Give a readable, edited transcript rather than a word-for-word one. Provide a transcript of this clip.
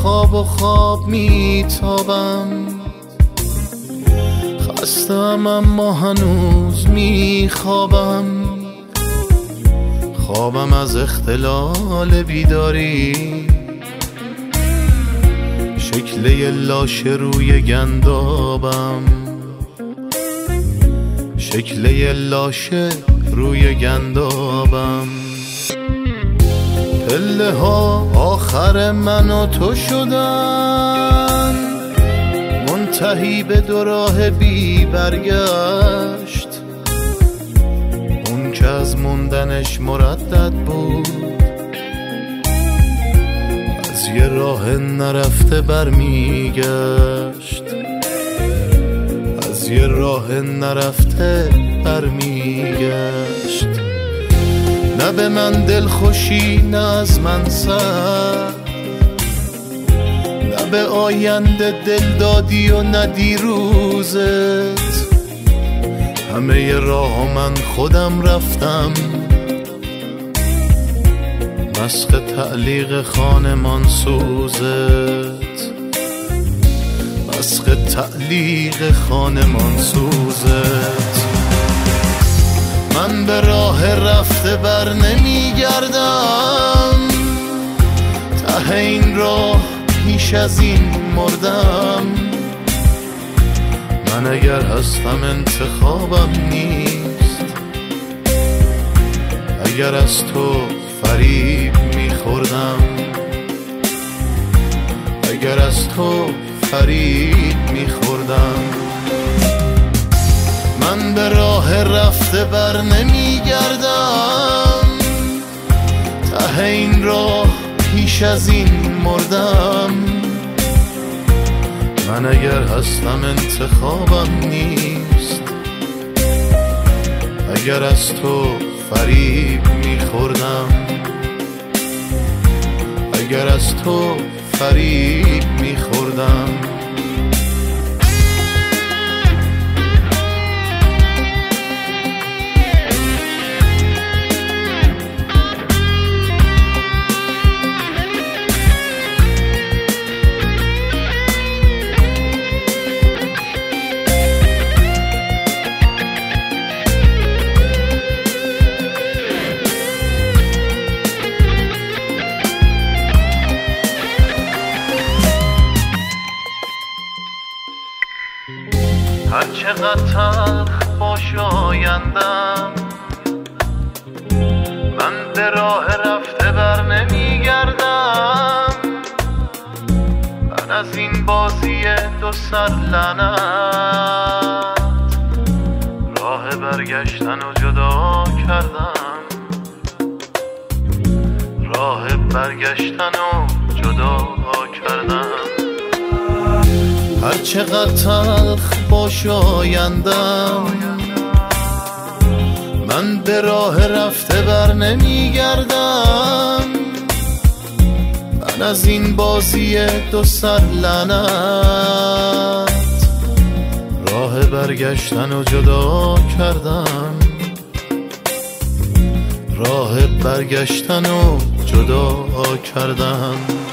خواب و خواب میتابم، خستم اما هنوز میخوابم. خوابم از اختلال بیداری، شکل یه لاشه روی گندابم، شکل یه لاشه روی گندابم. پله ها آخر من و تو شدن، منتهی به دو راه بی برگشت. اون که از موندنش مردد بود، از یه راه نرفته برمیگشت، از یه راه نرفته برمیگشت. نه به من دل خوشی، نه از من سر، نه به آینده دل دادی و نه دیروزت. همه راه من خودم رفتم، مسخ تعلیق خانمان سوزت، مسخ تعلیق خانمان سوزت. من به راه رفته بر نمیگردم، ته این راه پیش از این مردم. من اگر هستم انتخابم نیست، اگر از تو فریب میخوردم، اگر از تو فریب میخوردم. من به راه رفته بر نمیگردم، ته این راه پیش از این مردم. من اگر هستم انتخابم نیست، اگر از تو فریب میخوردم، اگر از تو فریب میخوردم. هر چقدر تلخ باش آیندم، من به راه رفته بر نمیگردم. من از این بازی دو سر لعنت، راه برگشتن و جدا کردم، راه برگشتن و جدا کردم. هر چقدر تلخ باش آیندم، من به راه رفته بر نمیگردم. من از این بازی دو سر لعنت، راه برگشتن و جدا کردم، راه برگشتن و جدا کردم.